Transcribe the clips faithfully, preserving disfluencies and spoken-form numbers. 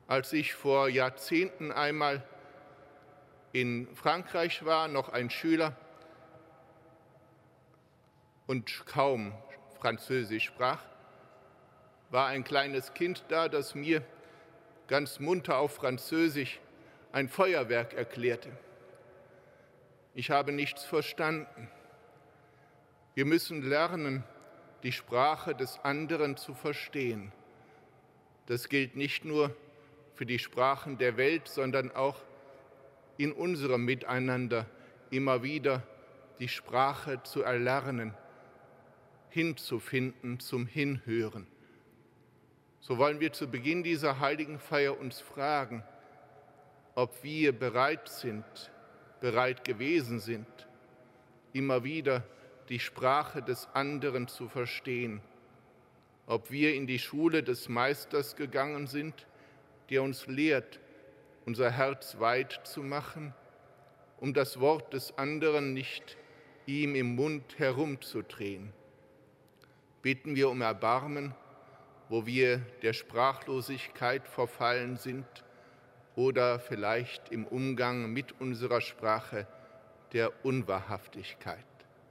Als ich vor Jahrzehnten einmal in Frankreich war, noch ein Schüler und kaum Französisch sprach, war ein kleines Kind da, das mir ganz munter auf Französisch ein Feuerwerk erklärte. Ich habe nichts verstanden. Wir müssen lernen, die Sprache des anderen zu verstehen. Das gilt nicht nur für die Sprachen der Welt, sondern auch in unserem Miteinander immer wieder die Sprache zu erlernen, hinzufinden zum Hinhören. So wollen wir zu Beginn dieser heiligen Feier uns fragen, ob wir bereit sind, bereit gewesen sind, immer wieder die Sprache des anderen zu verstehen, ob wir in die Schule des Meisters gegangen sind, der uns lehrt, unser Herz weit zu machen, um das Wort des anderen nicht ihm im Mund herumzudrehen. Bitten wir um Erbarmen, wo wir der Sprachlosigkeit verfallen sind oder vielleicht im Umgang mit unserer Sprache der Unwahrhaftigkeit.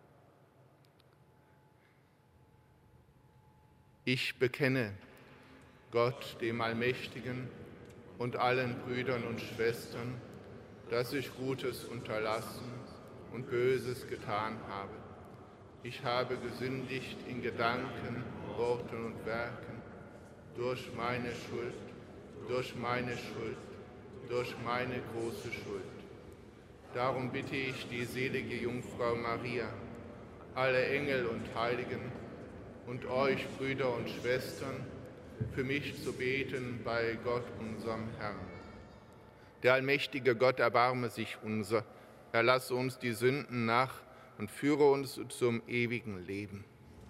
Ich bekenne Gott, dem Allmächtigen, und allen Brüdern und Schwestern, dass ich Gutes unterlassen und Böses getan habe. Ich habe gesündigt in Gedanken, Worten und Werken, durch meine Schuld, durch meine Schuld, durch meine große Schuld. Darum bitte ich die selige Jungfrau Maria, alle Engel und Heiligen und euch, Brüder und Schwestern, für mich zu beten bei Gott, unserem Herrn. Der allmächtige Gott erbarme sich unser, erlasse uns die Sünden nach und führe uns zum ewigen Leben.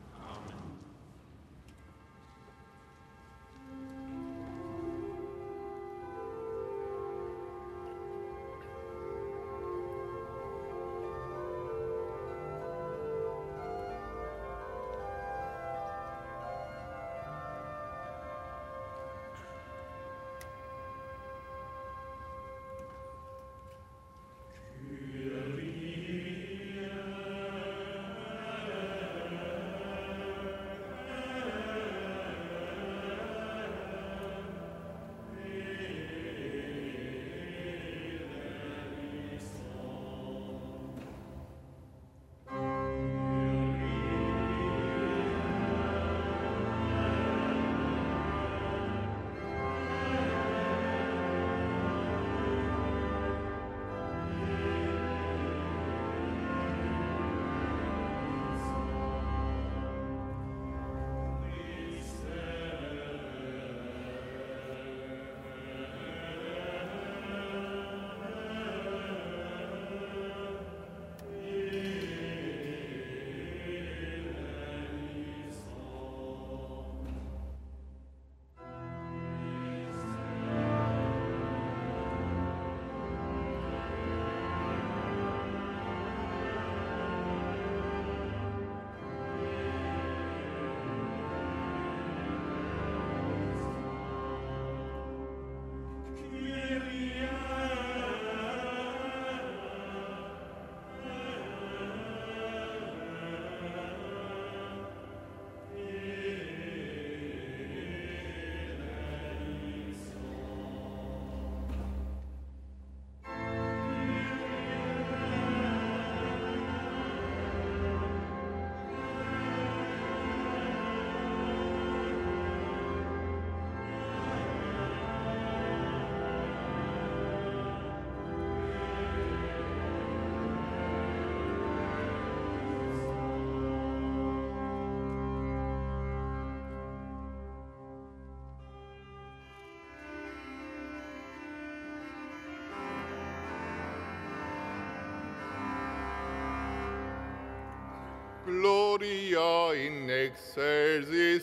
Gloria in excelsis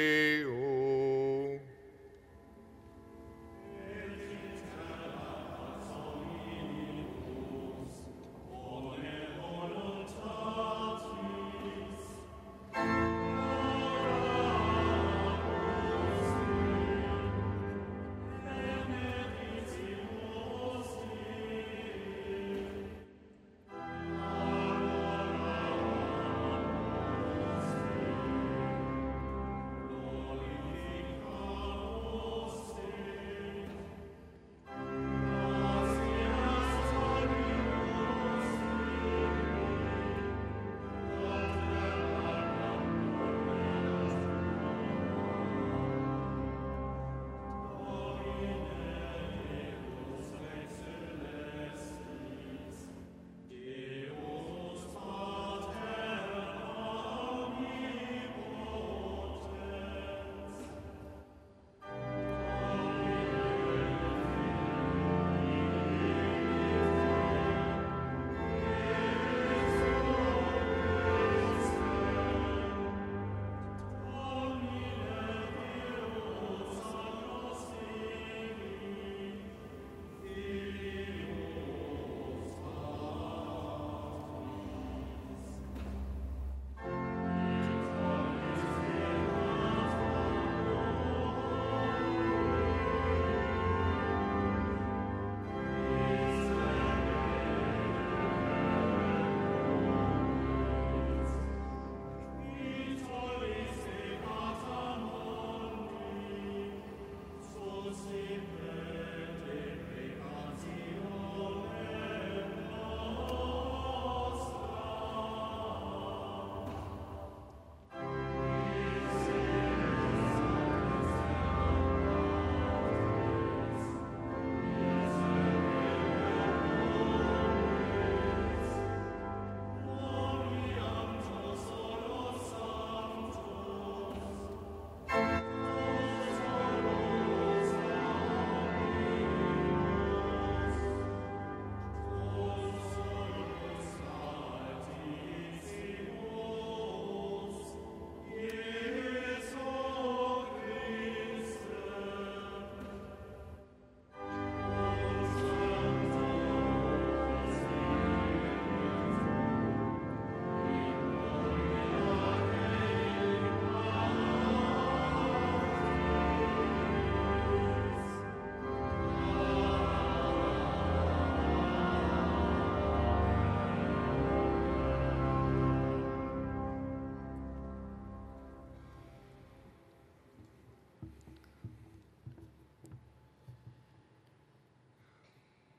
Deo. Amen.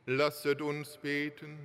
Lasset uns beten.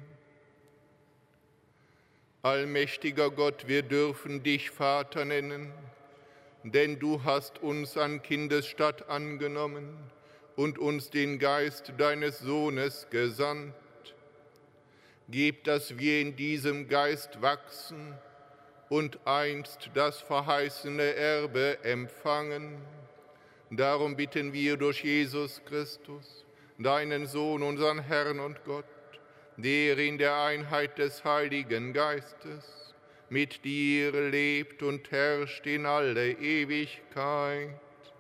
Allmächtiger Gott, wir dürfen dich Vater nennen, denn du hast uns an Kindesstatt angenommen und uns den Geist deines Sohnes gesandt. Gib, dass wir in diesem Geist wachsen und einst das verheißene Erbe empfangen. Darum bitten wir durch Jesus Christus, deinen Sohn, unseren Herrn und Gott, der in der Einheit des Heiligen Geistes mit dir lebt und herrscht in alle Ewigkeit.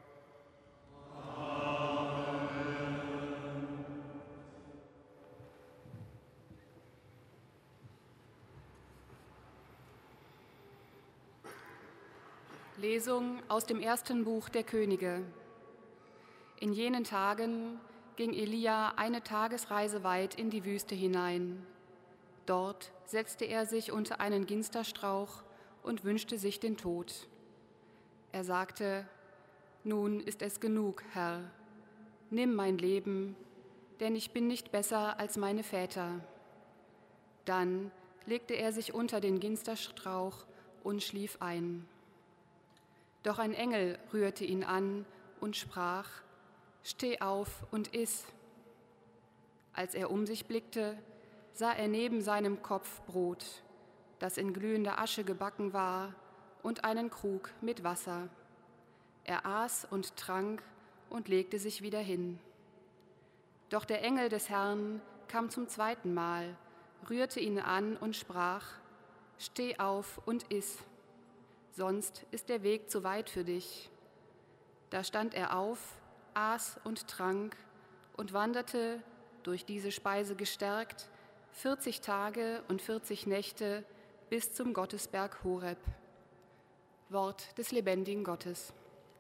Lesung aus dem ersten Buch der Könige. In jenen Tagen ging Elia eine Tagesreise weit in die Wüste hinein. Dort setzte er sich unter einen Ginsterstrauch und wünschte sich den Tod. Er sagte: Nun ist es genug, Herr, nimm mein Leben, denn ich bin nicht besser als meine Väter. Dann legte er sich unter den Ginsterstrauch und schlief ein. Doch ein Engel rührte ihn an und sprach: Steh auf und iss. Als er um sich blickte, sah er neben seinem Kopf Brot, das in glühender Asche gebacken war, und einen Krug mit Wasser. Er aß und trank und legte sich wieder hin. Doch der Engel des Herrn kam zum zweiten Mal, rührte ihn an und sprach: Steh auf und iss, sonst ist der Weg zu weit für dich. Da stand er auf, aß und trank und wanderte, durch diese Speise gestärkt, vierzig Tage und vierzig Nächte bis zum Gottesberg Horeb. Wort des lebendigen Gottes.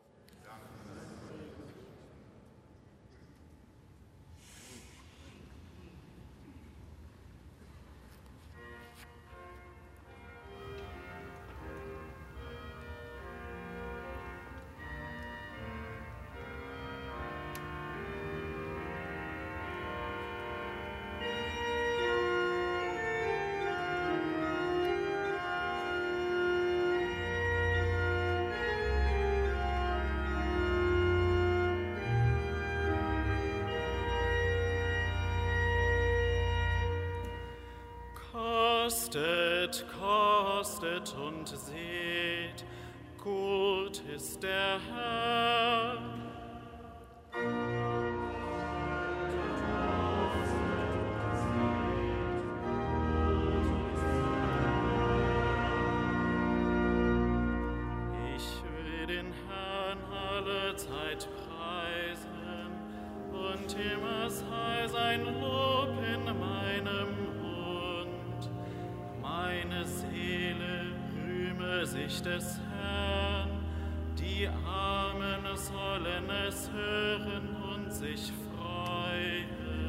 Kostet, kostet und seht, gut ist der Herr. Ich will den Herrn alle Zeit preisen und immer sei sein Lob in meinem Meine Seele rühme sich des Herrn, die Armen sollen es hören und sich freuen.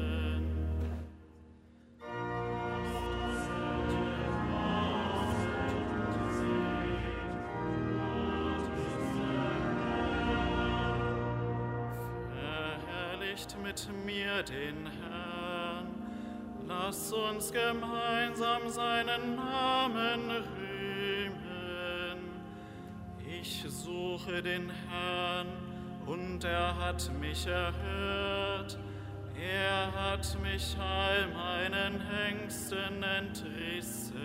Verherrlicht mit mir den Herrn. Lass uns gemeinsam seinen Namen rühmen. Ich suche den Herrn, und er hat mich erhört. Er hat mich all meinen Ängsten entrissen.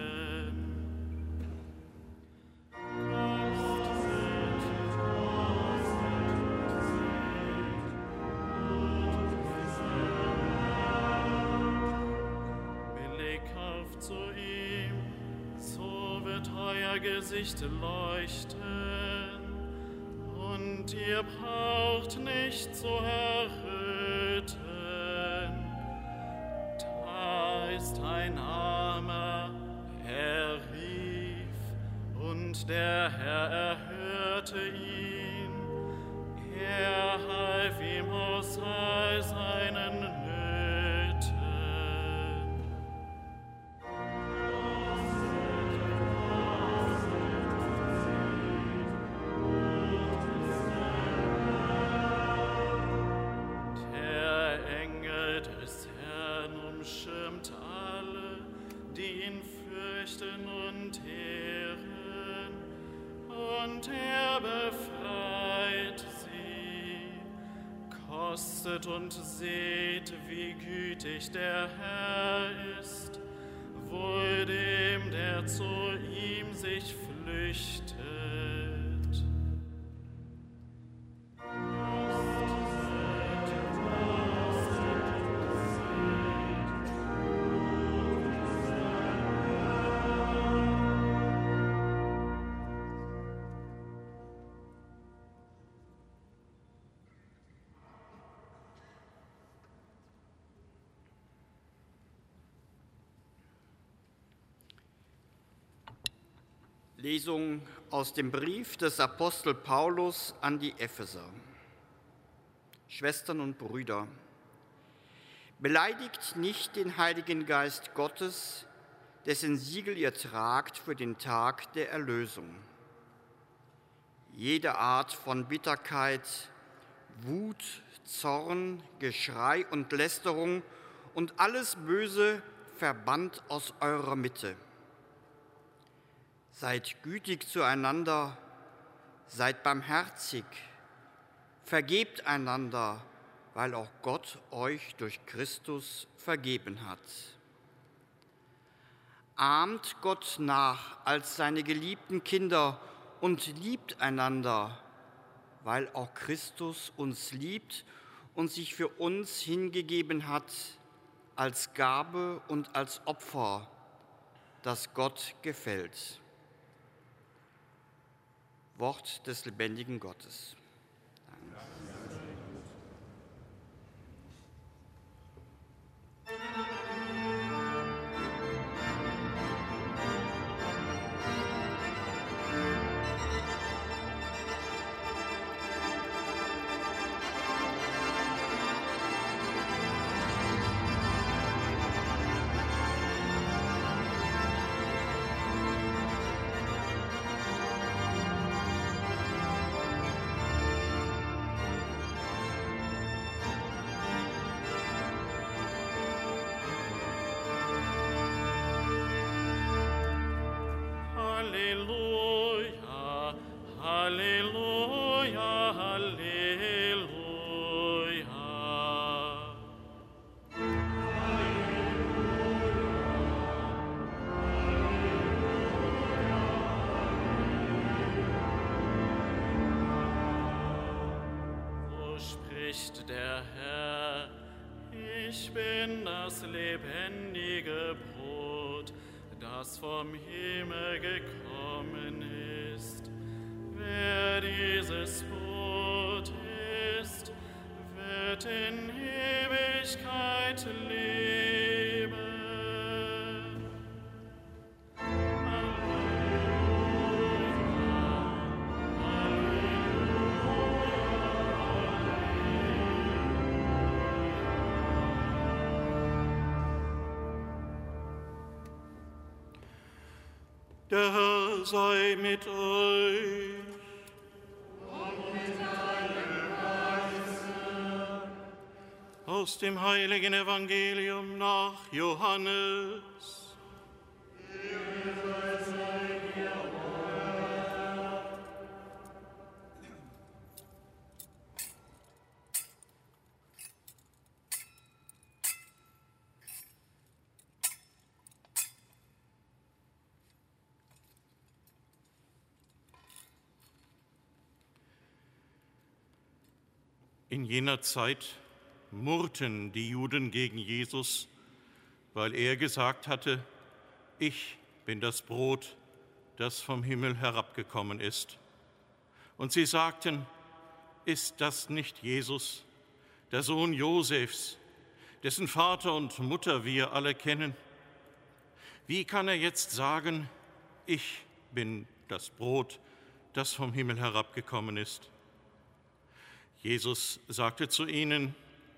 Gesicht leuchten, und ihr braucht nicht zu erröten. Da ist ein Armer, er rief, und der Herr erhörte ihn. Er half ihm aus all seinen Nöten. Kostet und seht, wie gütig der Herr ist, wohl dem, der zu ihm sich flüchtet. Lesung aus dem Brief des Apostel Paulus an die Epheser. Schwestern und Brüder, beleidigt nicht den Heiligen Geist Gottes, dessen Siegel ihr tragt für den Tag der Erlösung. Jede Art von Bitterkeit, Wut, Zorn, Geschrei und Lästerung und alles Böse verbannt aus eurer Mitte. Seid gütig zueinander, seid barmherzig, vergebt einander, weil auch Gott euch durch Christus vergeben hat. Ahmt Gott nach als seine geliebten Kinder und liebt einander, weil auch Christus uns liebt und sich für uns hingegeben hat als Gabe und als Opfer, das Gott gefällt. Wort des lebendigen Gottes. Der Herr, ich bin das lebendige Brot, das vom Himmel gekommen ist. Wer dieses Brot isst, wird in Ewigkeit leben. Der Herr sei mit euch. Und mit deinem Geiste. Aus dem heiligen Evangelium nach Johannes. Ehre sei dir, Herr. In jener Zeit murrten die Juden gegen Jesus, weil er gesagt hatte, ich bin das Brot, das vom Himmel herabgekommen ist. Und sie sagten, ist das nicht Jesus, der Sohn Josefs, dessen Vater und Mutter wir alle kennen? Wie kann er jetzt sagen, ich bin das Brot, das vom Himmel herabgekommen ist? Jesus sagte zu ihnen,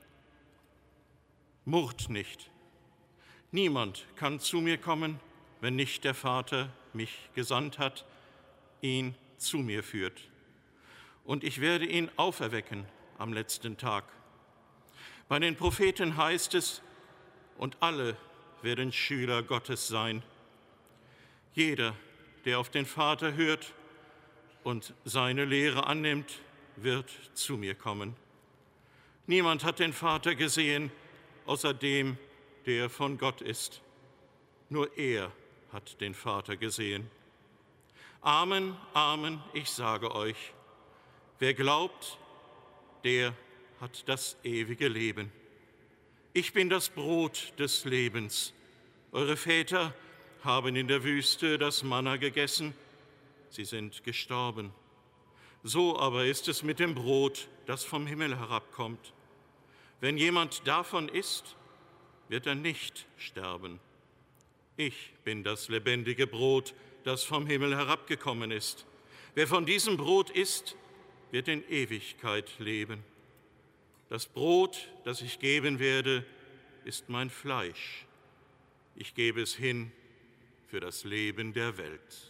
murrt nicht. Niemand kann zu mir kommen, wenn nicht der Vater mich gesandt hat, ihn zu mir führt. Und ich werde ihn auferwecken am letzten Tag. Bei den Propheten heißt es, und alle werden Schüler Gottes sein. Jeder, der auf den Vater hört und seine Lehre annimmt, wird zu mir kommen. Niemand hat den Vater gesehen, außer dem, der von Gott ist. Nur er hat den Vater gesehen. Amen, Amen, ich sage euch, wer glaubt, der hat das ewige Leben. Ich bin das Brot des Lebens. Eure Väter haben in der Wüste das Manna gegessen, sie sind gestorben. So aber ist es mit dem Brot, das vom Himmel herabkommt. Wenn jemand davon isst, wird er nicht sterben. Ich bin das lebendige Brot, das vom Himmel herabgekommen ist. Wer von diesem Brot isst, wird in Ewigkeit leben. Das Brot, das ich geben werde, ist mein Fleisch. Ich gebe es hin für das Leben der Welt.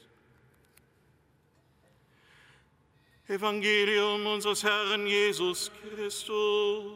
Evangelium unseres Herrn Jesus Christus.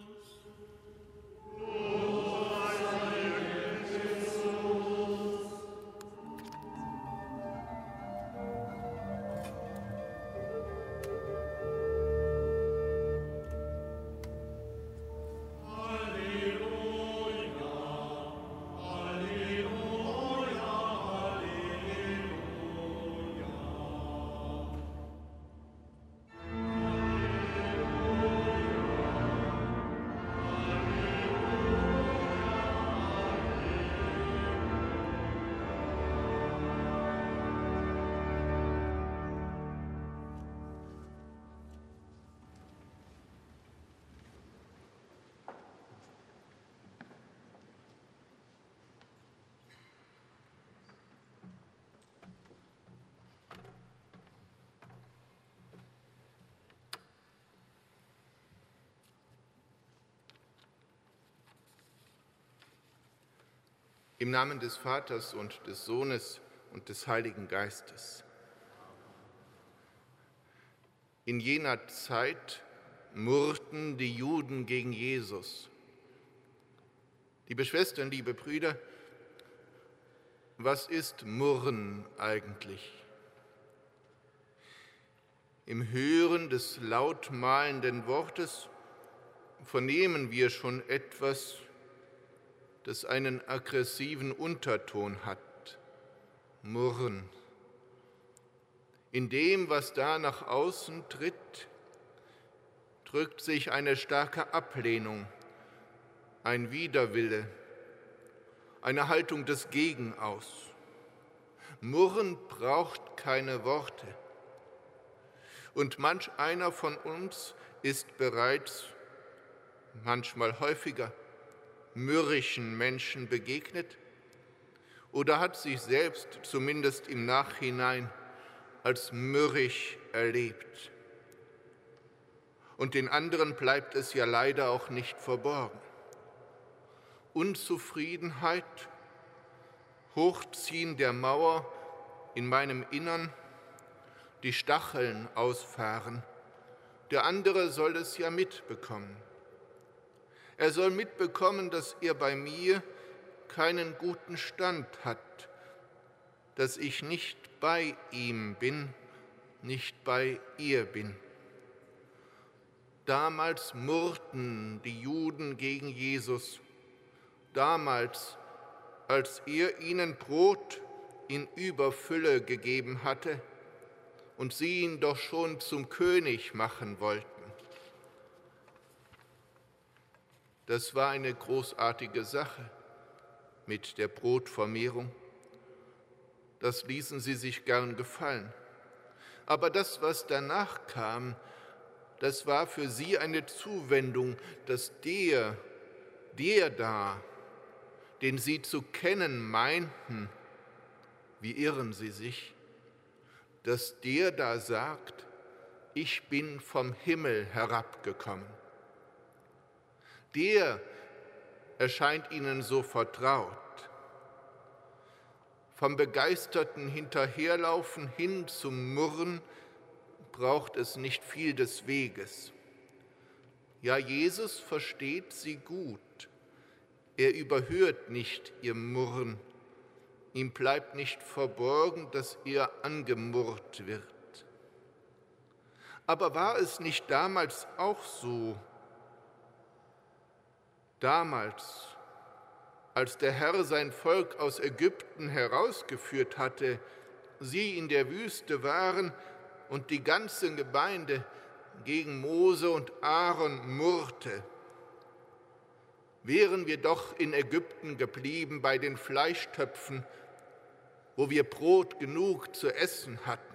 Im Namen des Vaters und des Sohnes und des Heiligen Geistes. In jener Zeit murrten die Juden gegen Jesus. Liebe Schwestern, liebe Brüder, was ist Murren eigentlich? Im Hören des laut mahlenden Wortes vernehmen wir schon etwas, das einen aggressiven Unterton hat, Murren. In dem, was da nach außen tritt, drückt sich eine starke Ablehnung, ein Widerwille, eine Haltung des Gegen aus. Murren braucht keine Worte. Und manch einer von uns ist bereits, manchmal häufiger, mürrischen Menschen begegnet oder hat sich selbst zumindest im Nachhinein als mürrisch erlebt. Und den anderen bleibt es ja leider auch nicht verborgen. Unzufriedenheit, Hochziehen der Mauer in meinem Innern, die Stacheln ausfahren. Der andere soll es ja mitbekommen. Er soll mitbekommen, dass er bei mir keinen guten Stand hat, dass ich nicht bei ihm bin, nicht bei ihr bin. Damals murrten die Juden gegen Jesus, damals, als er ihnen Brot in Überfülle gegeben hatte und sie ihn doch schon zum König machen wollten. Das war eine großartige Sache mit der Brotvermehrung. Das ließen sie sich gern gefallen. Aber das, was danach kam, das war für sie eine Zuwendung, dass der, der da, den sie zu kennen meinten, wie irren sie sich, dass der da sagt, ich bin vom Himmel herabgekommen. Der erscheint ihnen so vertraut. Vom begeisterten Hinterherlaufen hin zum Murren braucht es nicht viel des Weges. Ja, Jesus versteht sie gut. Er überhört nicht ihr Murren. Ihm bleibt nicht verborgen, dass er angemurrt wird. Aber war es nicht damals auch so, Damals, als der Herr sein Volk aus Ägypten herausgeführt hatte, sie in der Wüste waren und die ganze Gemeinde gegen Mose und Aaron murrte. Wären wir doch in Ägypten geblieben bei den Fleischtöpfen, wo wir Brot genug zu essen hatten.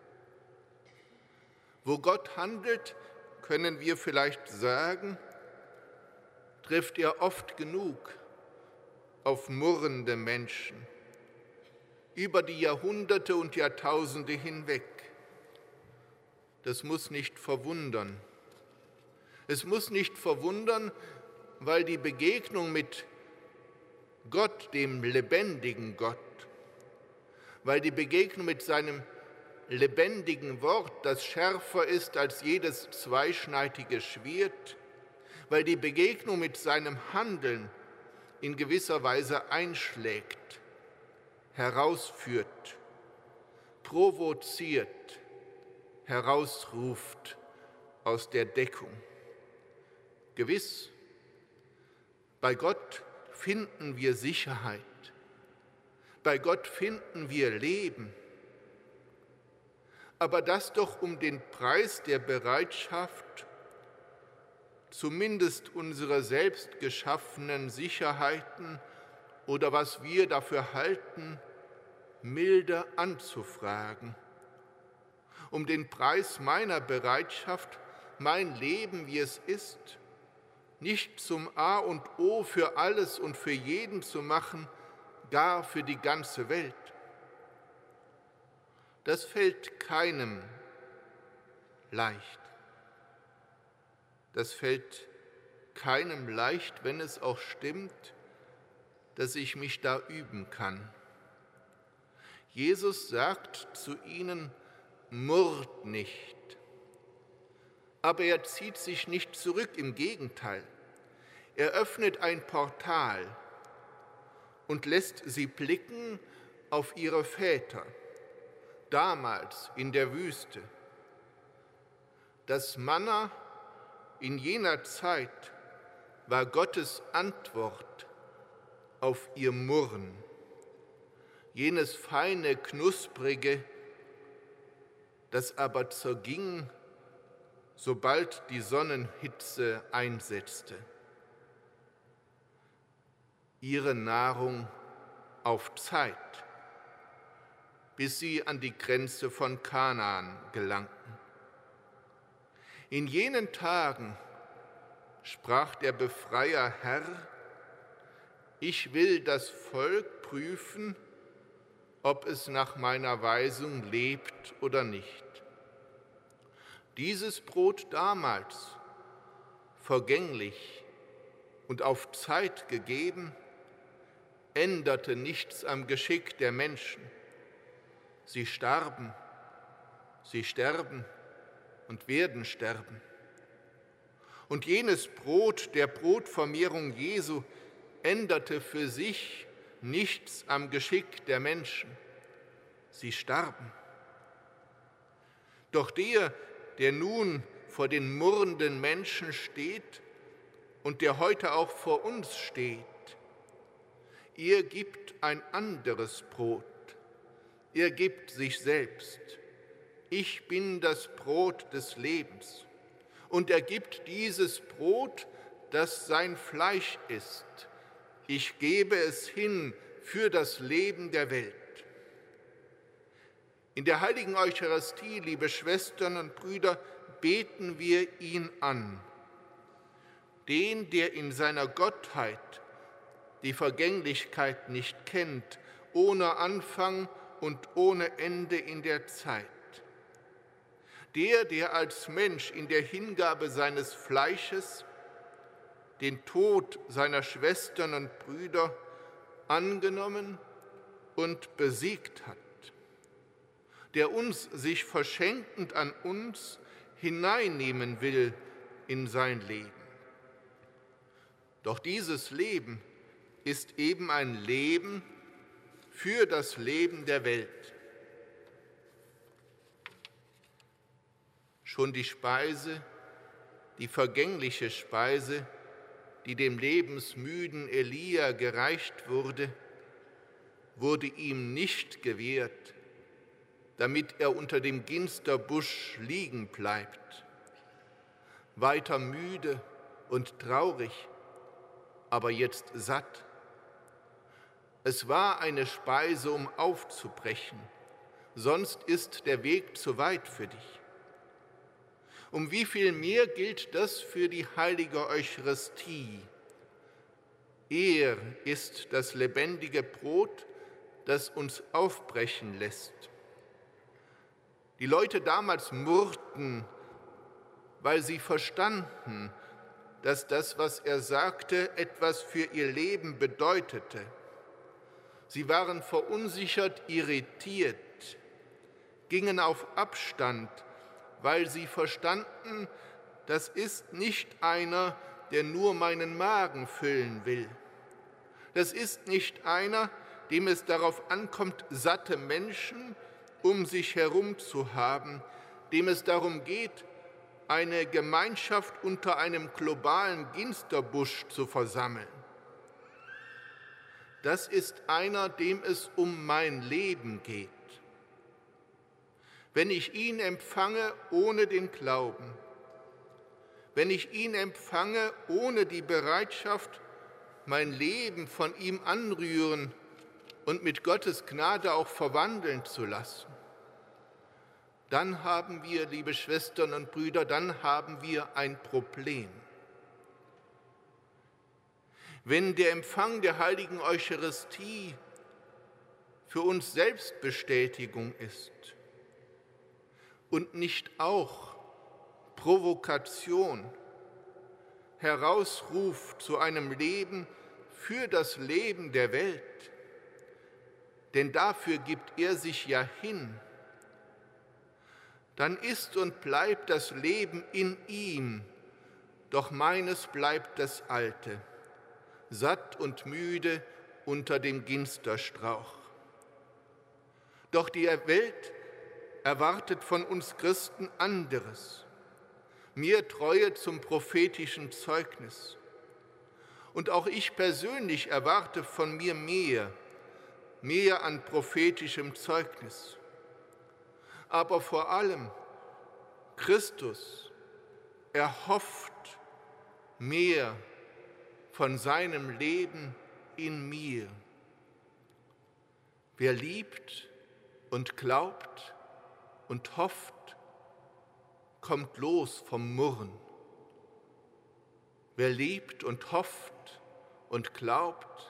Wo Gott handelt, können wir vielleicht sagen, trifft er oft genug auf murrende Menschen, über die Jahrhunderte und Jahrtausende hinweg. Das muss nicht verwundern. Es muss nicht verwundern, weil die Begegnung mit Gott, dem lebendigen Gott, weil die Begegnung mit seinem lebendigen Wort, das schärfer ist als jedes zweischneidige Schwert, weil die Begegnung mit seinem Handeln in gewisser Weise einschlägt, herausführt, provoziert, herausruft aus der Deckung. Gewiss, bei Gott finden wir Sicherheit, bei Gott finden wir Leben, aber das doch um den Preis der Bereitschaft, zumindest unsere selbst geschaffenen Sicherheiten oder was wir dafür halten, milde anzufragen. Um den Preis meiner Bereitschaft, mein Leben, wie es ist, nicht zum A und O für alles und für jeden zu machen, gar für die ganze Welt. Das fällt keinem leicht. Das fällt keinem leicht, wenn es auch stimmt, dass ich mich da üben kann. Jesus sagt zu ihnen, murrt nicht. Aber er zieht sich nicht zurück, im Gegenteil. Er öffnet ein Portal und lässt sie blicken auf ihre Väter, damals in der Wüste. Das Manna in jener Zeit war Gottes Antwort auf ihr Murren, jenes feine, knusprige, das aber zerging, sobald die Sonnenhitze einsetzte. Ihre Nahrung auf Zeit, bis sie an die Grenze von Kanaan gelangten. In jenen Tagen sprach der Befreier Herr, ich will das Volk prüfen, ob es nach meiner Weisung lebt oder nicht. Dieses Brot damals, vergänglich und auf Zeit gegeben, änderte nichts am Geschick der Menschen. Sie starben, sie sterben und werden sterben. Und jenes Brot der Brotvermehrung Jesu änderte für sich nichts am Geschick der Menschen. Sie starben. Doch der, der nun vor den murrenden Menschen steht und der heute auch vor uns steht, er gibt ein anderes Brot. Er gibt sich selbst. Ich bin das Brot des Lebens. Und er gibt dieses Brot, das sein Fleisch ist. Ich gebe es hin für das Leben der Welt. In der heiligen Eucharistie, liebe Schwestern und Brüder, beten wir ihn an, den, der in seiner Gottheit die Vergänglichkeit nicht kennt, ohne Anfang und ohne Ende in der Zeit. Der, der als Mensch in der Hingabe seines Fleisches den Tod seiner Schwestern und Brüder angenommen und besiegt hat, der uns sich verschenkend an uns hineinnehmen will in sein Leben. Doch dieses Leben ist eben ein Leben für das Leben der Welt. Schon die Speise, die vergängliche Speise, die dem lebensmüden Elia gereicht wurde, wurde ihm nicht gewährt, damit er unter dem Ginsterbusch liegen bleibt. Weiter müde und traurig, aber jetzt satt. Es war eine Speise, um aufzubrechen, sonst ist der Weg zu weit für dich. Um wie viel mehr gilt das für die heilige Eucharistie? Er ist das lebendige Brot, das uns aufbrechen lässt. Die Leute damals murrten, weil sie verstanden, dass das, was er sagte, etwas für ihr Leben bedeutete. Sie waren verunsichert, irritiert, gingen auf Abstand, weil sie verstanden, das ist nicht einer, der nur meinen Magen füllen will. Das ist nicht einer, dem es darauf ankommt, satte Menschen um sich herum zu haben, dem es darum geht, eine Gemeinschaft unter einem globalen Ginsterbusch zu versammeln. Das ist einer, dem es um mein Leben geht. Wenn ich ihn empfange ohne den Glauben, wenn ich ihn empfange ohne die Bereitschaft, mein Leben von ihm anrühren und mit Gottes Gnade auch verwandeln zu lassen, dann haben wir, liebe Schwestern und Brüder, dann haben wir ein Problem. Wenn der Empfang der heiligen Eucharistie für uns Selbstbestätigung ist und nicht auch Provokation, herausruft zu einem Leben für das Leben der Welt, denn dafür gibt er sich ja hin, dann ist und bleibt das Leben in ihm, doch meines bleibt das Alte, satt und müde unter dem Ginsterstrauch. Doch die Welt erwartet von uns Christen anderes, mehr Treue zum prophetischen Zeugnis. Und auch ich persönlich erwarte von mir mehr, mehr an prophetischem Zeugnis. Aber vor allem, Christus erhofft mehr von seinem Leben in mir. Wer liebt und glaubt und hofft, kommt los vom Murren. Wer liebt und hofft und glaubt,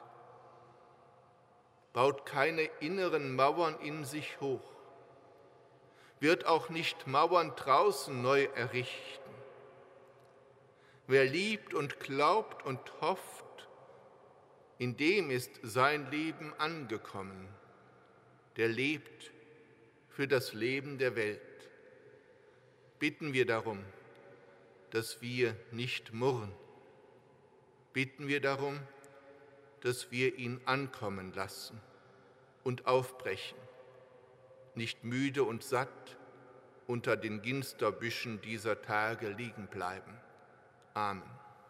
baut keine inneren Mauern in sich hoch, wird auch nicht Mauern draußen neu errichten. Wer liebt und glaubt und hofft, in dem ist sein Leben angekommen. Der lebt für das Leben der Welt. Bitten wir darum, dass wir nicht murren. Bitten wir darum, dass wir ihn ankommen lassen und aufbrechen, nicht müde und satt unter den Ginsterbüschen dieser Tage liegen bleiben. Amen.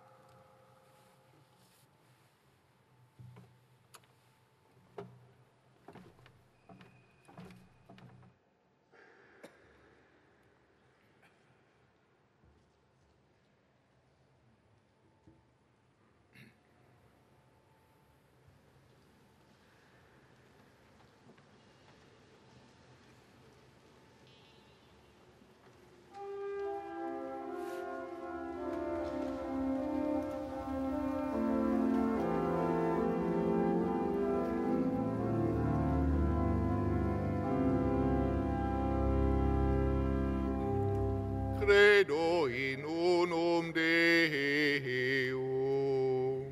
Credo in unum Deum.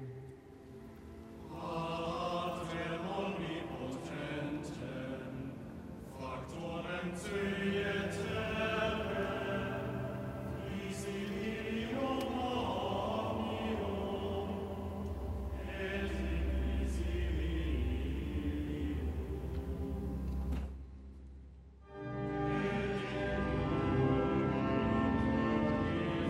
Pater omnipotentem, factorem tui aeternum, visilium omnium, et invisilium. Et in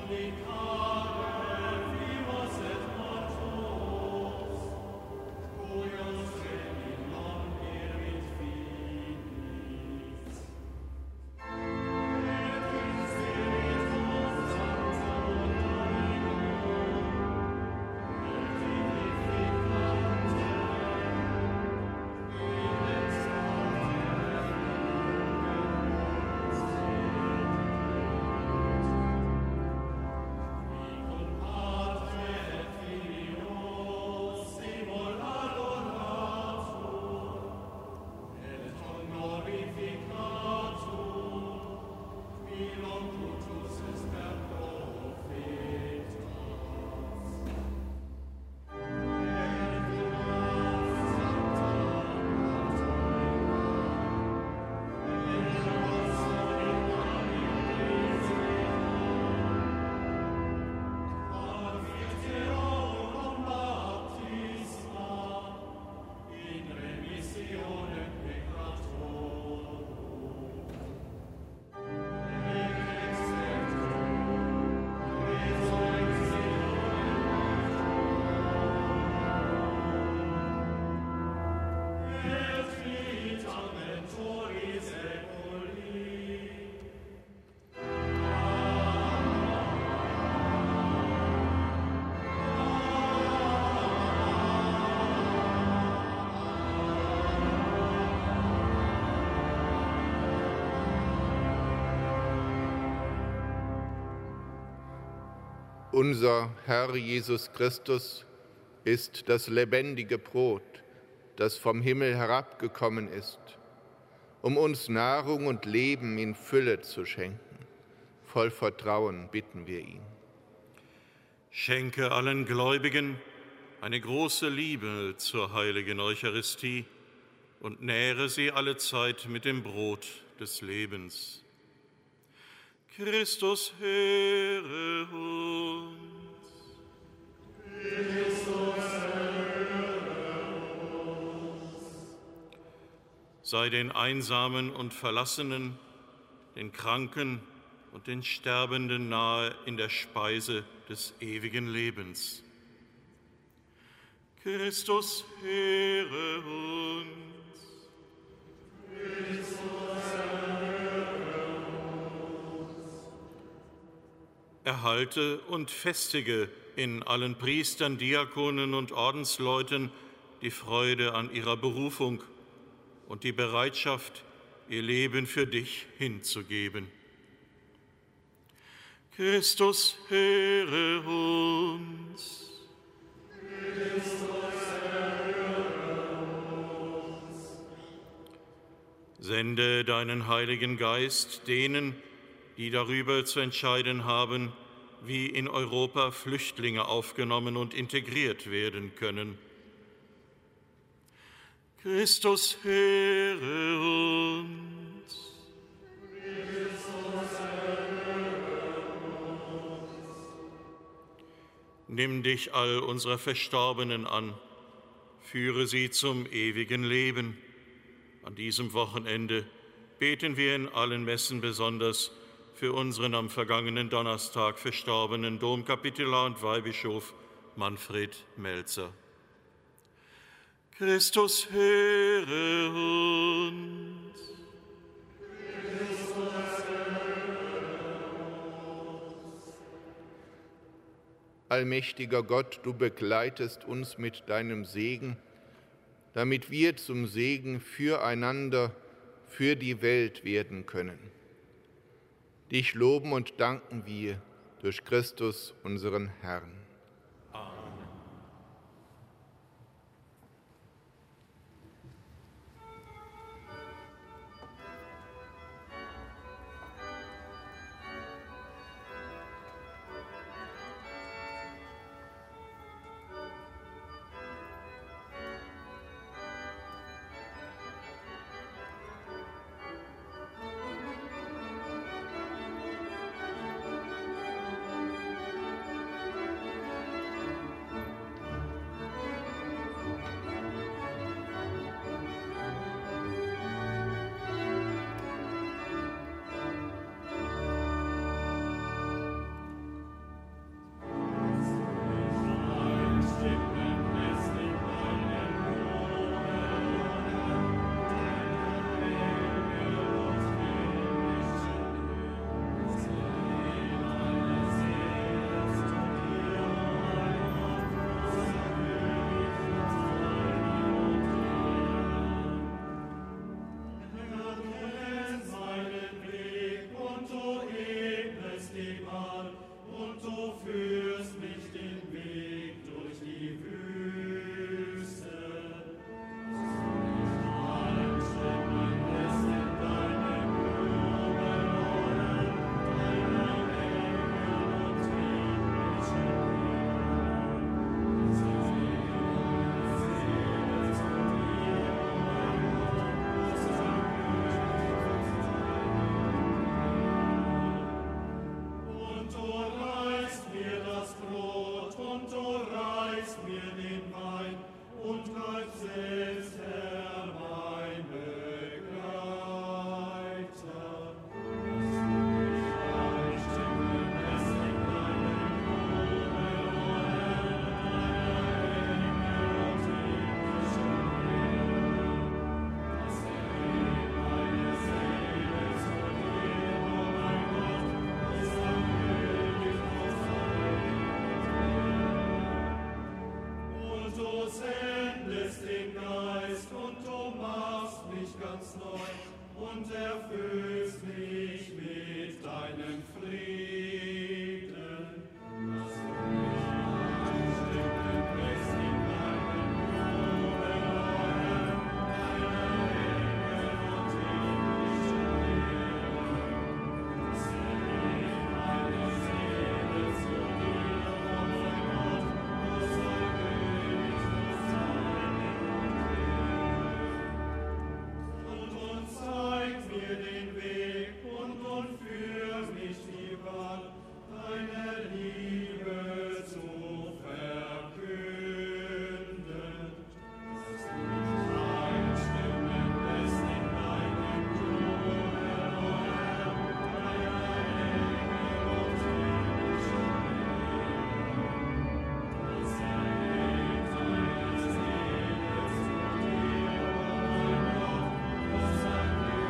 Unser Herr Jesus Christus ist das lebendige Brot, das vom Himmel herabgekommen ist, um uns Nahrung und Leben in Fülle zu schenken. Voll Vertrauen bitten wir ihn. Schenke allen Gläubigen eine große Liebe zur heiligen Eucharistie und nähre sie allezeit mit dem Brot des Lebens. Christus, höre uns. Christus, höre uns. Sei den Einsamen und Verlassenen, den Kranken und den Sterbenden nahe in der Speise des ewigen Lebens. Christus, höre uns. Christus, höre uns. Erhalte und festige in allen Priestern, Diakonen und Ordensleuten die Freude an ihrer Berufung und die Bereitschaft, ihr Leben für dich hinzugeben. Christus, höre uns. Christus, höre uns. Sende deinen Heiligen Geist denen, die darüber zu entscheiden haben, wie in Europa Flüchtlinge aufgenommen und integriert werden können. Christus, höre uns. Christus, höre uns. Nimm dich all unserer Verstorbenen an, führe sie zum ewigen Leben. An diesem Wochenende beten wir in allen Messen besonders für unseren am vergangenen Donnerstag verstorbenen Domkapitular und Weihbischof Manfred Melzer. Christus, höre uns. Christus, höre uns. Allmächtiger Gott, du begleitest uns mit deinem Segen, damit wir zum Segen füreinander, für die Welt werden können. Dich loben und danken wir durch Christus, unseren Herrn. mir den Wein und Gott selbst, Herr, mein Begleiter. Und erfüllst mich mit deinem Frieden, dass du mich anstimmen lässt in deinem Namen, o Herr, deine Engel und himmlische Heere. Dass ich meine Seele zu dir opfern Gott, o sei König, o sei und uns zeigt mir den Weg und nun führt mich die Bahn, deine Liebe zu verkünden. Dass du mich einstimmen lässt in deinem Tod, Herr, o Herr, deine Engel und himmlische Heere. Dass ich deine Seele zu dir, o mein Gott, o sei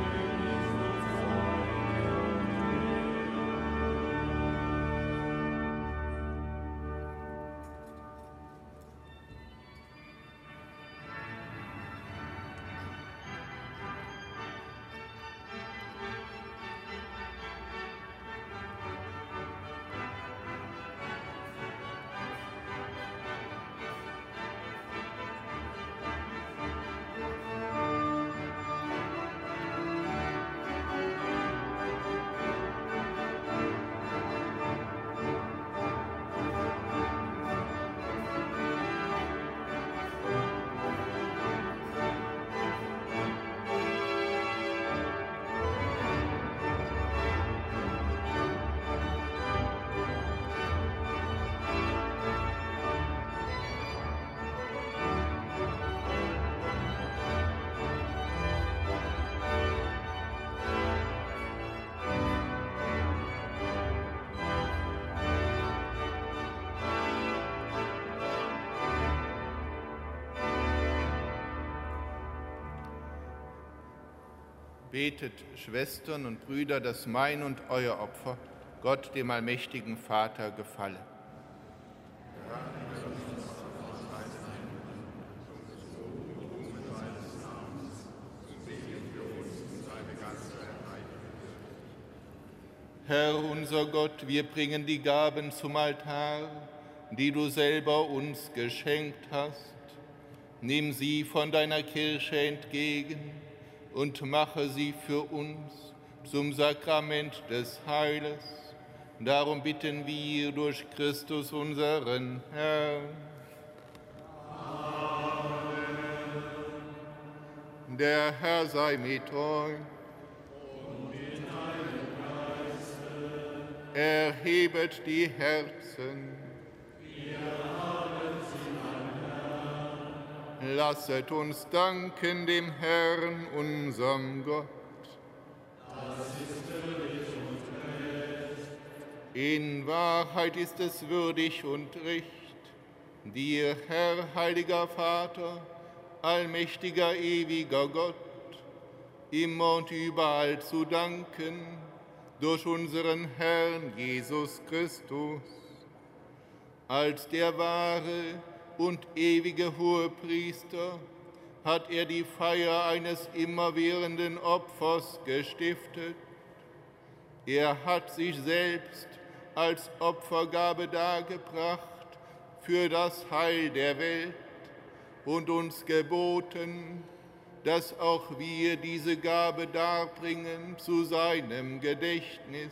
Betet, Schwestern und Brüder, dass mein und euer Opfer Gott, dem allmächtigen Vater, gefalle. Herr unser Gott, wir bringen die Gaben zum Altar, die du selber uns geschenkt hast. Nimm sie von deiner Kirche entgegen und mache sie für uns zum Sakrament des Heiles. Darum bitten wir durch Christus unseren Herrn. Amen. Der Herr sei mit euch. Und mit deinem Geiste. Erhebet die Herzen. Wir haben sie, mein Herr. Lasset uns danken dem Herrn, unserem Gott. Das ist würdig und recht. In Wahrheit ist es würdig und recht, dir, Herr, heiliger Vater, allmächtiger, ewiger Gott, immer und überall zu danken, durch unseren Herrn Jesus Christus. Als der wahre und ewige Hohepriester hat er die Feier eines immerwährenden Opfers gestiftet. Er hat sich selbst als Opfergabe dargebracht für das Heil der Welt und uns geboten, dass auch wir diese Gabe darbringen zu seinem Gedächtnis.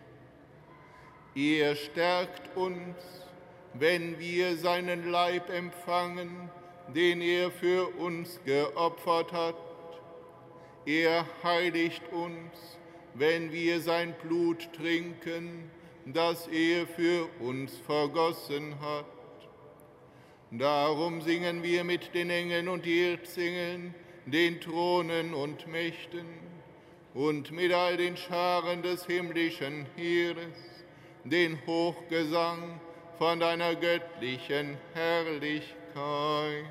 Er stärkt uns, wenn wir seinen Leib empfangen, den er für uns geopfert hat. Er heiligt uns, wenn wir sein Blut trinken, das er für uns vergossen hat. Darum singen wir mit den Engeln und Erzengel, den Thronen und Mächten und mit all den Scharen des himmlischen Heeres den Hochgesang von deiner göttlichen Herrlichkeit.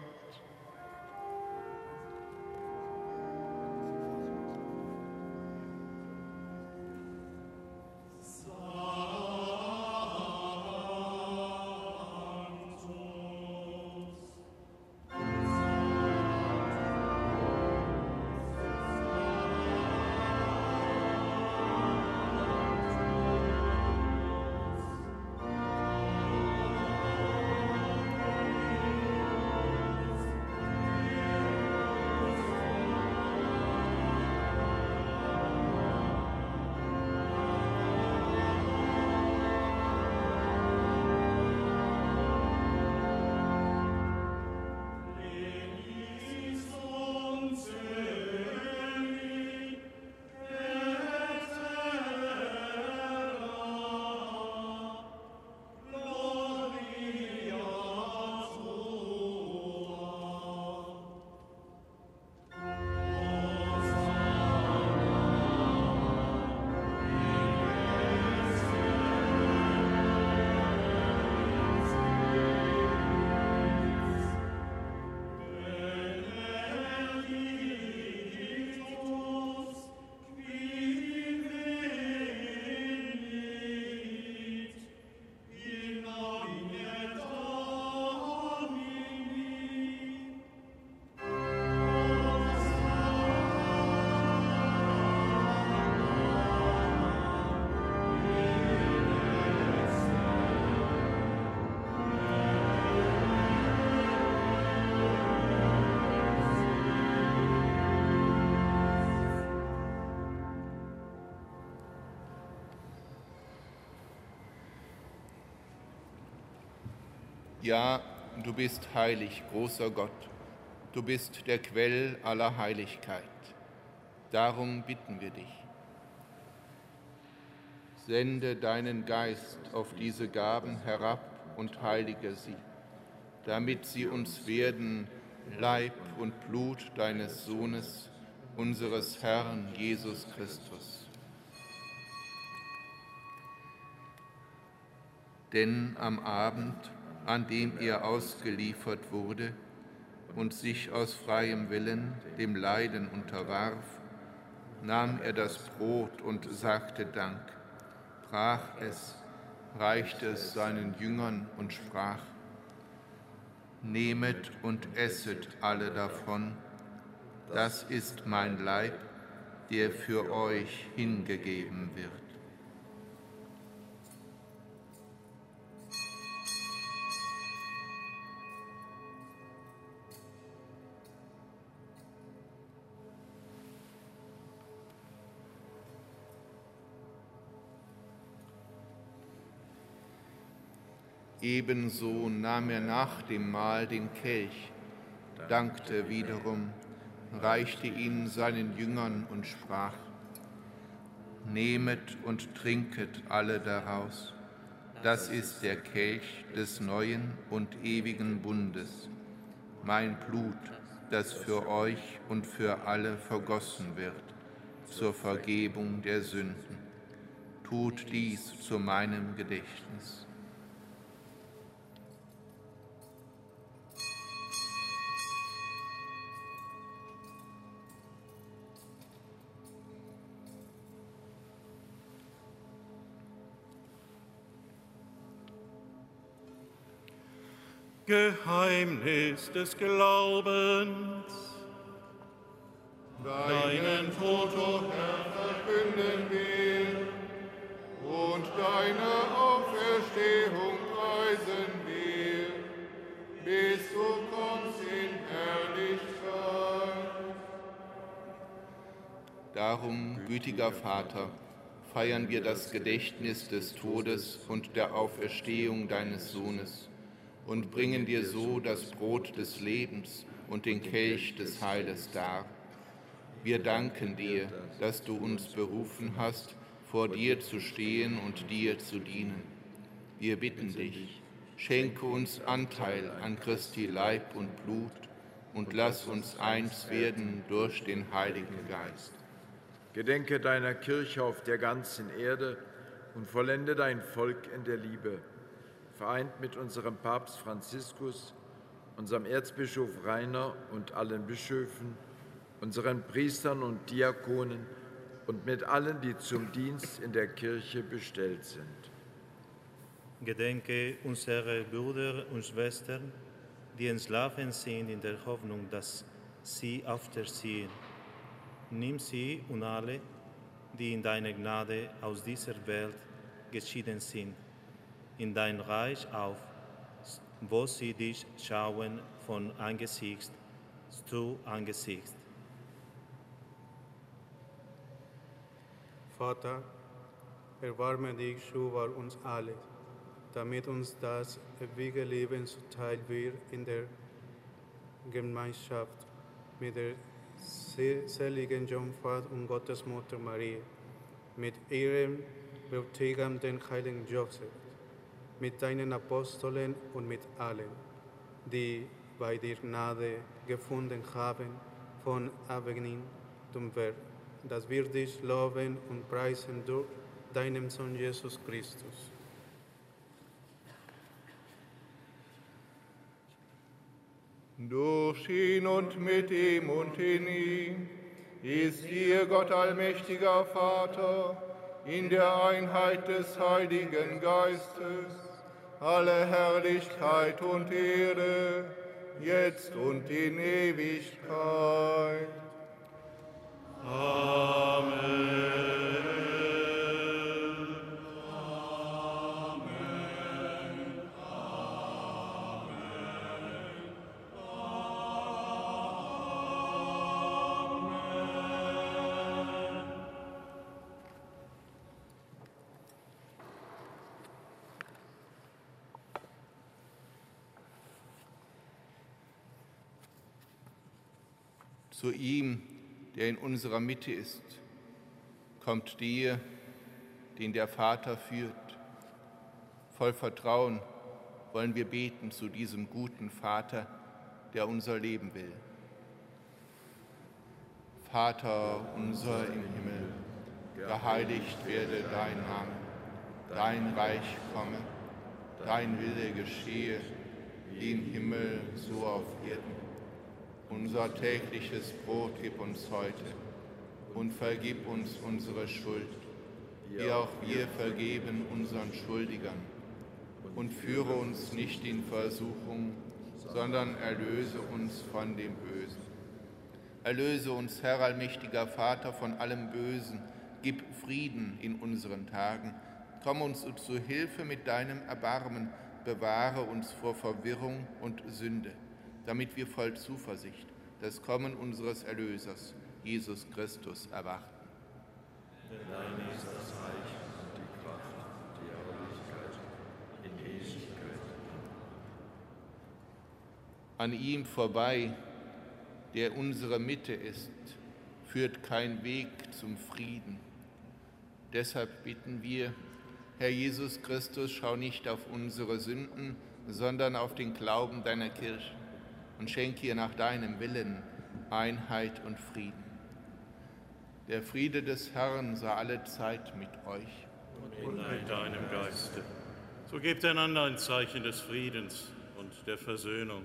Ja, du bist heilig, großer Gott. Du bist der Quell aller Heiligkeit. Darum bitten wir dich. Sende deinen Geist auf diese Gaben herab und heilige sie, damit sie uns werden Leib und Blut deines Sohnes, unseres Herrn Jesus Christus. Denn am Abend, an dem er ausgeliefert wurde und sich aus freiem Willen dem Leiden unterwarf, nahm er das Brot und sagte Dank, brach es, reichte es seinen Jüngern und sprach: Nehmet und esset alle davon, das ist mein Leib, der für euch hingegeben wird. Ebenso nahm er nach dem Mahl den Kelch, dankte wiederum, reichte ihn seinen Jüngern und sprach: Nehmet und trinket alle daraus, das ist der Kelch des neuen und ewigen Bundes, mein Blut, das für euch und für alle vergossen wird, zur Vergebung der Sünden. Tut dies zu meinem Gedächtnis. Geheimnis des Glaubens. Deinen Tod, o Herr, verkünden wir, und deine Auferstehung preisen wir, bis du kommst in Herrlichkeit. Darum, gütiger Vater, feiern wir das Gedächtnis des Todes und der Auferstehung deines Sohnes und bringen dir so das Brot des Lebens und den Kelch des Heiles dar. Wir danken dir, dass du uns berufen hast, vor dir zu stehen und dir zu dienen. Wir bitten dich, Schenke uns Anteil an Christi Leib und Blut und lass uns eins werden durch den Heiligen Geist. Gedenke deiner Kirche auf der ganzen Erde und vollende dein Volk in der Liebe, vereint mit unserem Papst Franziskus, unserem Erzbischof Rainer und allen Bischöfen, unseren Priestern und Diakonen und mit allen, die zum Dienst in der Kirche bestellt sind. Gedenke unserer Brüder und Schwestern, die entschlafen sind in der Hoffnung, dass sie auferstehen. Nimm sie und alle, die in deiner Gnade aus dieser Welt geschieden sind, in dein Reich auf, wo sie dich schauen von Angesicht zu Angesicht. Vater, erbarme dich über uns alle, damit uns das ewige Leben zuteil wird in der Gemeinschaft mit der seligen Jungfrau und Gottesmutter Maria, mit ihrem Bräutigam, den heiligen Josef, mit deinen Aposteln und mit allen, die bei dir Gnade gefunden haben von Anbeginn zum Werk, dass wir dich loben und preisen durch deinen Sohn Jesus Christus. Durch ihn und mit ihm und in ihm ist dir, Gott allmächtiger Vater, in der Einheit des Heiligen Geistes, alle Herrlichkeit und Ehre, jetzt und in Ewigkeit. Amen. Zu ihm, der in unserer Mitte ist, kommt dir, den der Vater führt. Voll Vertrauen wollen wir beten zu diesem guten Vater, der unser Leben will. Vater unser im Himmel, geheiligt werde dein Name, dein Reich komme, dein Wille geschehe, wie im Himmel so auf Erden. Unser tägliches Brot gib uns heute und vergib uns unsere Schuld, wie auch wir vergeben unseren Schuldigern. Und führe uns nicht in Versuchung, sondern erlöse uns von dem Bösen. Erlöse uns, Herr allmächtiger Vater, von allem Bösen, gib Frieden in unseren Tagen. Komm uns zu Hilfe mit deinem Erbarmen, bewahre uns vor Verwirrung und Sünde, damit wir voll Zuversicht das Kommen unseres Erlösers, Jesus Christus, erwarten. Denn dein ist das Reich und die Kraft und die Herrlichkeit in Ewigkeit. An ihm vorbei, der unsere Mitte ist, führt kein Weg zum Frieden. Deshalb bitten wir, Herr Jesus Christus, schau nicht auf unsere Sünden, sondern auf den Glauben deiner Kirche und schenke ihr nach deinem Willen Einheit und Frieden. Der Friede des Herrn sei alle Zeit mit euch. Und mit deinem Geiste. So gebt einander ein Zeichen des Friedens und der Versöhnung.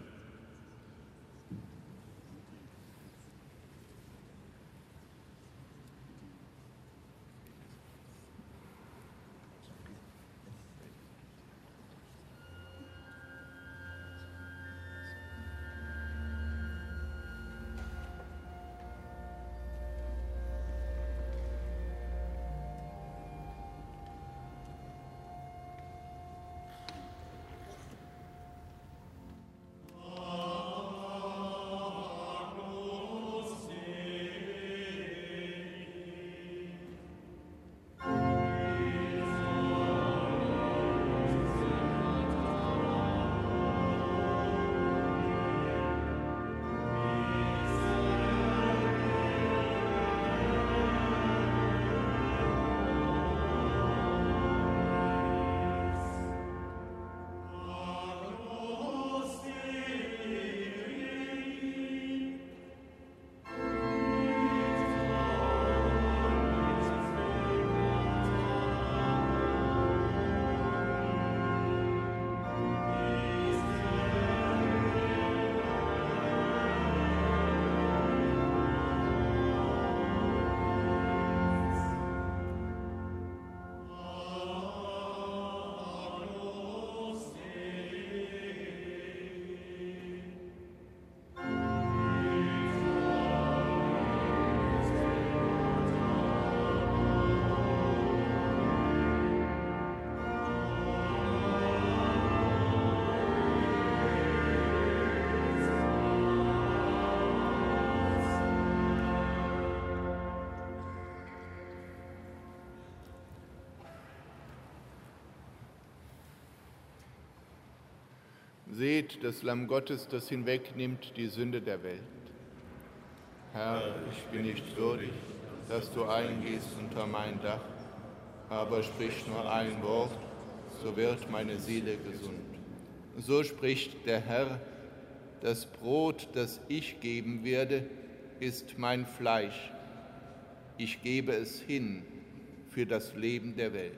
Seht das Lamm Gottes, das hinwegnimmt die Sünde der Welt. Herr, ich bin nicht würdig, dass du eingehst unter mein Dach, aber sprich nur ein Wort, so wird meine Seele gesund. So spricht der Herr: Das Brot, das ich geben werde, ist mein Fleisch. Ich gebe es hin für das Leben der Welt.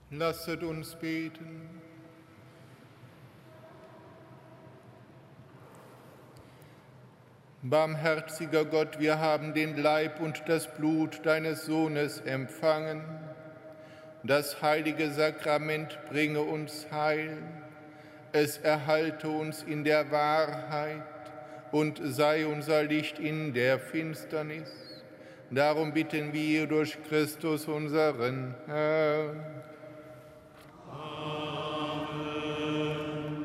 Lasset uns beten. Barmherziger Gott, wir haben den Leib und das Blut deines Sohnes empfangen. Das heilige Sakrament bringe uns Heil. Es erhalte uns in der Wahrheit und sei unser Licht in der Finsternis. Darum bitten wir durch Christus unseren Herrn. Amen.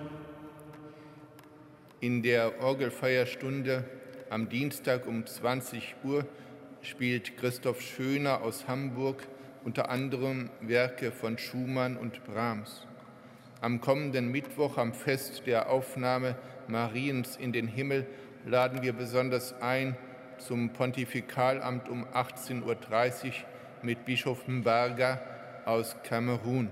In der Orgelfeierstunde am Dienstag um zwanzig Uhr spielt Christoph Schöner aus Hamburg unter anderem Werke von Schumann und Brahms. Am kommenden Mittwoch, am Fest der Aufnahme Mariens in den Himmel, laden wir besonders ein zum Pontifikalamt um achtzehn Uhr dreißig mit Bischof Mbarga aus Kamerun.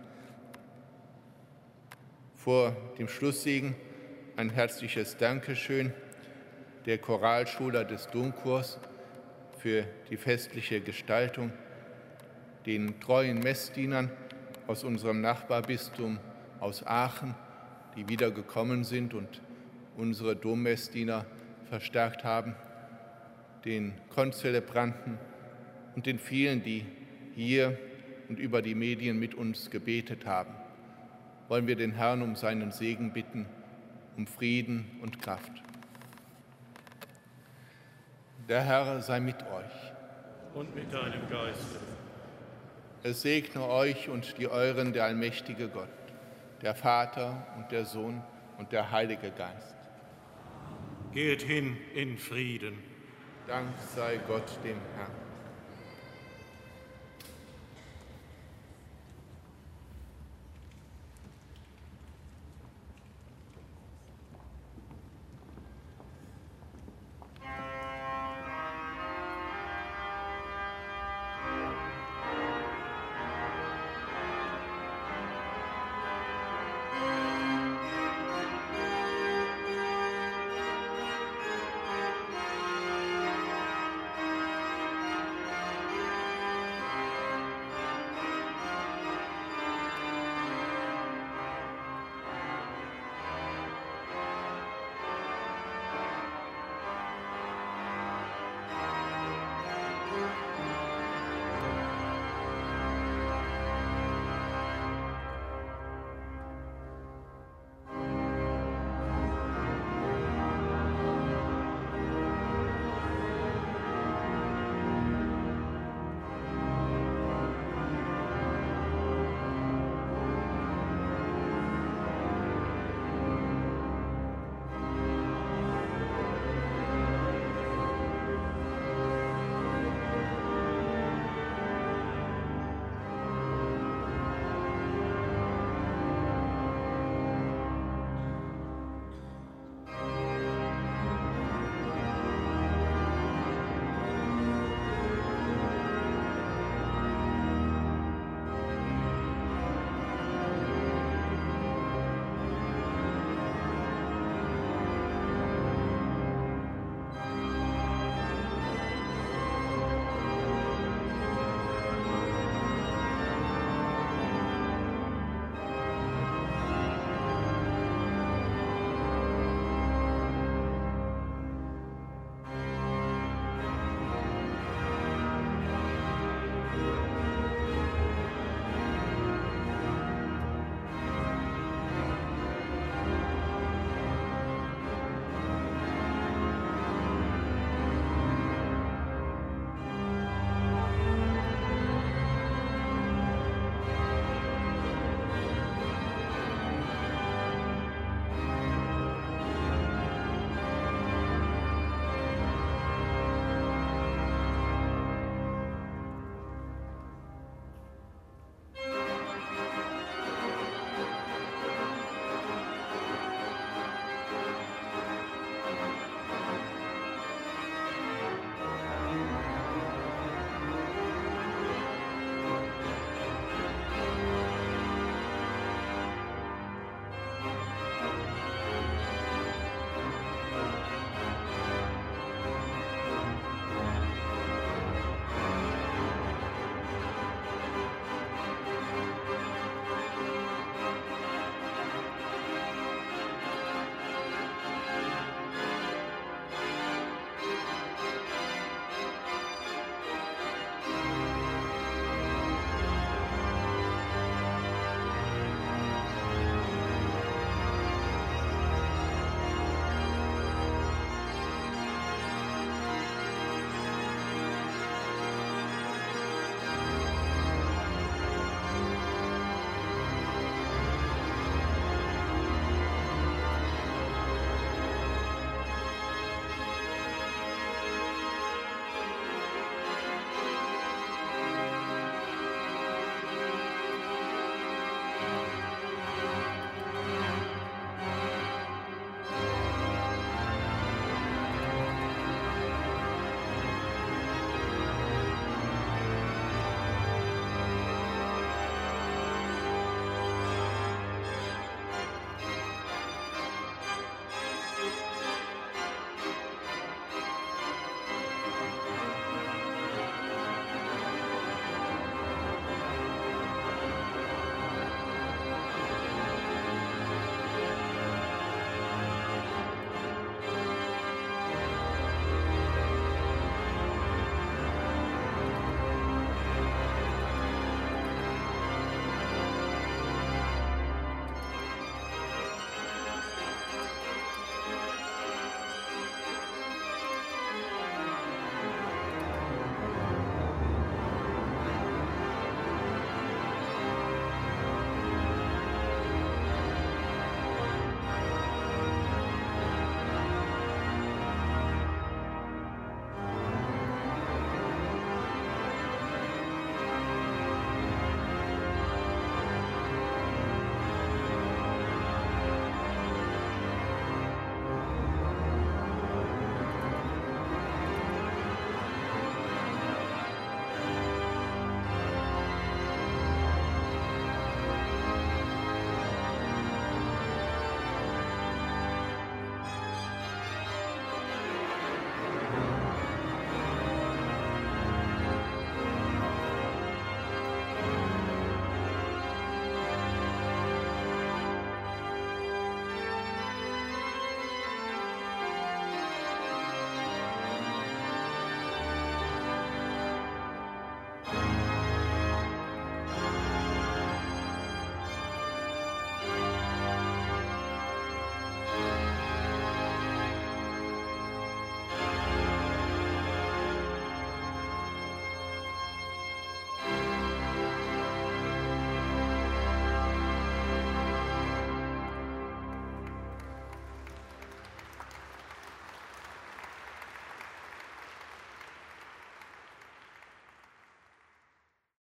Vor dem Schlusssegen ein herzliches Dankeschön der Choralschule des Domchors für die festliche Gestaltung, den treuen Messdienern aus unserem Nachbarbistum aus Aachen, die wieder gekommen sind und unsere Dommessdiener verstärkt haben, den Konzelebranten und den vielen, die hier und über die Medien mit uns gebetet haben. Wollen wir den Herrn um seinen Segen bitten, um Frieden und Kraft. Der Herr sei mit euch. Und mit deinem Geiste. Es segne euch und die euren der allmächtige Gott, der Vater und der Sohn und der Heilige Geist. Geht hin in Frieden. Dank sei Gott dem Herrn.